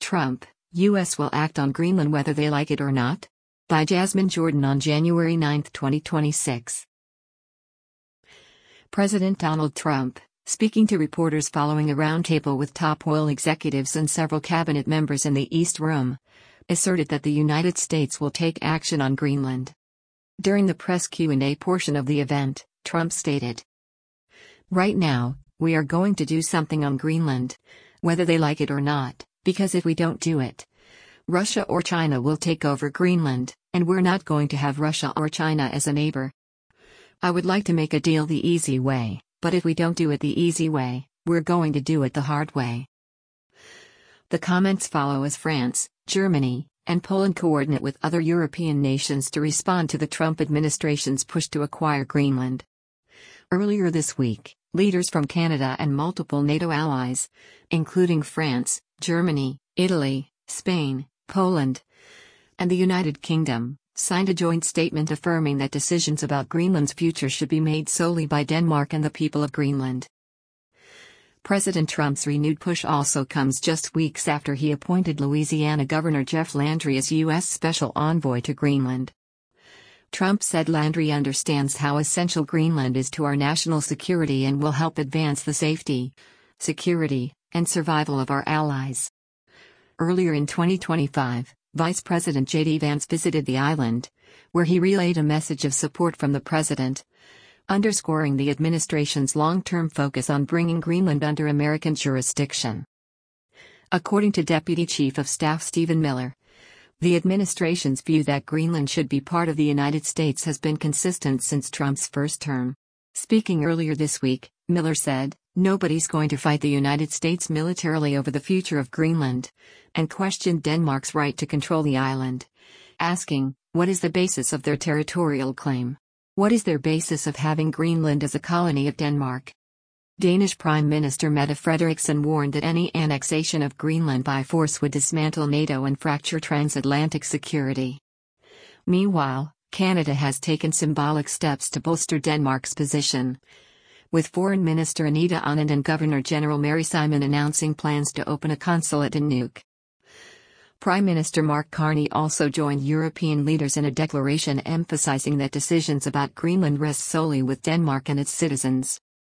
Trump, U.S. will act on Greenland whether they like it or not? By Jasmine Jordan on January 9, 2026. President Donald Trump, speaking to reporters following a roundtable with top oil executives and several cabinet members in the East Room, asserted that the United States will take action on Greenland. During the press Q&A portion of the event, Trump stated, "Right now, we are going to do something on Greenland, whether they like it or not, because if we don't do it, Russia or China will take over Greenland, and we're not going to have Russia or China as a neighbor. I would like to make a deal the easy way, but if we don't do it the easy way, we're going to do it the hard way." The comments follow as France, Germany, and Poland coordinate with other European nations to respond to the Trump administration's push to acquire Greenland. Earlier this week, leaders from Canada and multiple NATO allies, including France, Germany, Italy, Spain, Poland, and the United Kingdom, signed a joint statement affirming that decisions about Greenland's future should be made solely by Denmark and the people of Greenland. President Trump's renewed push also comes just weeks after he appointed Louisiana Governor Jeff Landry as U.S. Special Envoy to Greenland. Trump said Landry understands how essential Greenland is to our national security and will help advance the safety, security, and survival of our allies. Earlier in 2025, Vice President J.D. Vance visited the island, where he relayed a message of support from the president, underscoring the administration's long-term focus on bringing Greenland under American jurisdiction. According to Deputy Chief of Staff Stephen Miller, the administration's view that Greenland should be part of the United States has been consistent since Trump's first term. Speaking earlier this week, Miller said, "Nobody's going to fight the United States militarily over the future of Greenland," and questioned Denmark's right to control the island, asking, "What is the basis of their territorial claim? What is their basis of having Greenland as a colony of Denmark?" Danish Prime Minister Mette Frederiksen warned that any annexation of Greenland by force would dismantle NATO and fracture transatlantic security. Meanwhile, Canada has taken symbolic steps to bolster Denmark's position, with Foreign Minister Anita Anand and Governor-General Mary Simon announcing plans to open a consulate in Nuuk. Prime Minister Mark Carney also joined European leaders in a declaration emphasizing that decisions about Greenland rest solely with Denmark and its citizens.